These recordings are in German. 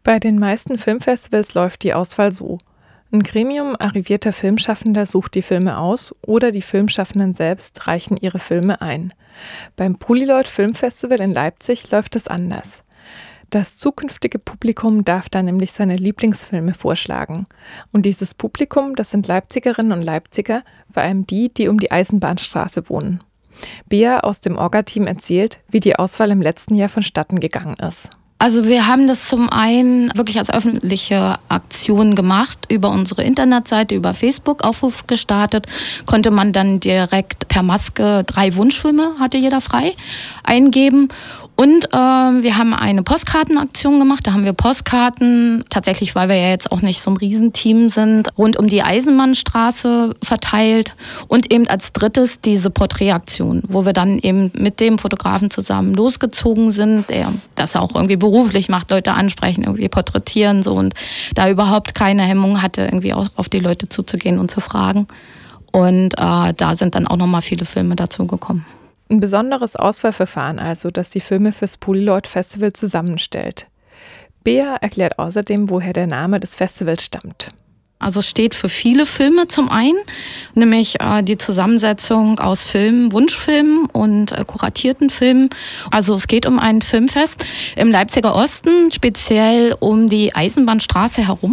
Bei den meisten Filmfestivals läuft die Auswahl so. Ein Gremium arrivierter Filmschaffender sucht die Filme aus oder die Filmschaffenden selbst reichen ihre Filme ein. Beim Polyloid Filmfestival in Leipzig läuft es anders. Das zukünftige Publikum darf da nämlich seine Lieblingsfilme vorschlagen. Und dieses Publikum, das sind Leipzigerinnen und Leipziger, vor allem die, die um die Eisenbahnstraße wohnen. Bea aus dem Orga-Team erzählt, wie die Auswahl im letzten Jahr vonstatten gegangen ist. Also wir haben das zum einen wirklich als öffentliche Aktion gemacht, über unsere Internetseite, über Facebook Aufruf gestartet, konnte man dann direkt per Maske 3 Wunschfilme, hatte jeder frei, eingeben. Und wir haben eine Postkartenaktion gemacht, da haben wir Postkarten, tatsächlich, weil wir ja jetzt auch nicht so ein Riesenteam sind, rund um die Eisenbahnstraße verteilt und eben als drittes diese Porträtaktion, wo wir dann eben mit dem Fotografen zusammen losgezogen sind, der das auch irgendwie beruflich macht, Leute ansprechen, irgendwie porträtieren so und da überhaupt keine Hemmung hatte, irgendwie auch auf die Leute zuzugehen und zu fragen. Und da sind dann auch nochmal viele Filme dazu gekommen. Ein besonderes Auswahlverfahren also, das die Filme fürs Polyloid Festival zusammenstellt. Bea erklärt außerdem, woher der Name des Festivals stammt. Also es steht für viele Filme zum einen, nämlich die Zusammensetzung aus Filmen, Wunschfilmen und kuratierten Filmen. Also es geht um ein Filmfest im Leipziger Osten, speziell um die Eisenbahnstraße herum.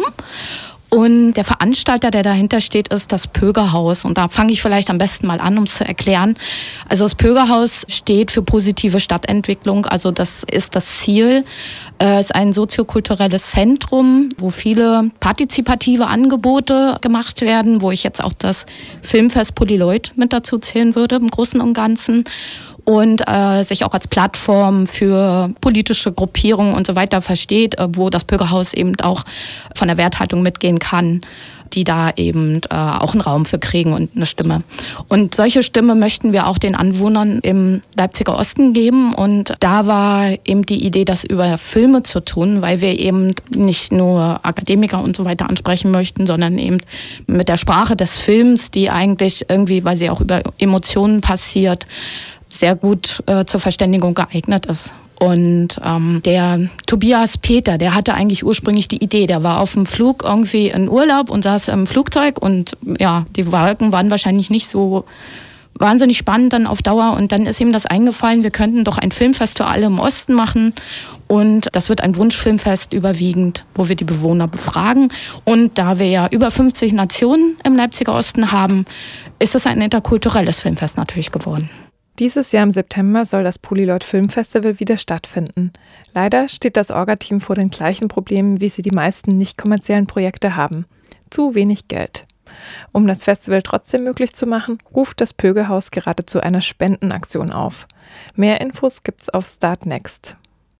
Und der Veranstalter, der dahinter steht, ist das Pögerhaus. Und da fange ich vielleicht am besten mal an, um es zu erklären. Also das Pögerhaus steht für positive Stadtentwicklung. Also das ist das Ziel. Es ist ein soziokulturelles Zentrum, wo viele partizipative Angebote gemacht werden, wo ich jetzt auch das Filmfest Polyloid mit dazu zählen würde, im Großen und Ganzen. Und sich auch als Plattform für politische Gruppierungen und so weiter versteht, wo das Bürgerhaus eben auch von der Werthaltung mitgehen kann, die da eben auch einen Raum für kriegen und eine Stimme. Und solche Stimme möchten wir auch den Anwohnern im Leipziger Osten geben. Und da war eben die Idee, das über Filme zu tun, weil wir eben nicht nur Akademiker und so weiter ansprechen möchten, sondern eben mit der Sprache des Films, die eigentlich irgendwie, weil sie auch über Emotionen passiert, sehr gut zur Verständigung geeignet ist. Und der Tobias Peter, der hatte eigentlich ursprünglich die Idee, der war auf dem Flug irgendwie in Urlaub und saß im Flugzeug und ja, die Wolken waren wahrscheinlich nicht so wahnsinnig spannend dann auf Dauer und dann ist ihm das eingefallen, wir könnten doch ein Filmfest für alle im Osten machen und das wird ein Wunschfilmfest überwiegend, wo wir die Bewohner befragen und da wir ja über 50 Nationen im Leipziger Osten haben, ist es ein interkulturelles Filmfest natürlich geworden. Dieses Jahr im September soll das Polyloid Filmfestival wieder stattfinden. Leider steht das Orga-Team vor den gleichen Problemen, wie sie die meisten nicht kommerziellen Projekte haben. Zu wenig Geld. Um das Festival trotzdem möglich zu machen, ruft das Pögerhaus gerade zu einer Spendenaktion auf. Mehr Infos gibt's auf Startnext.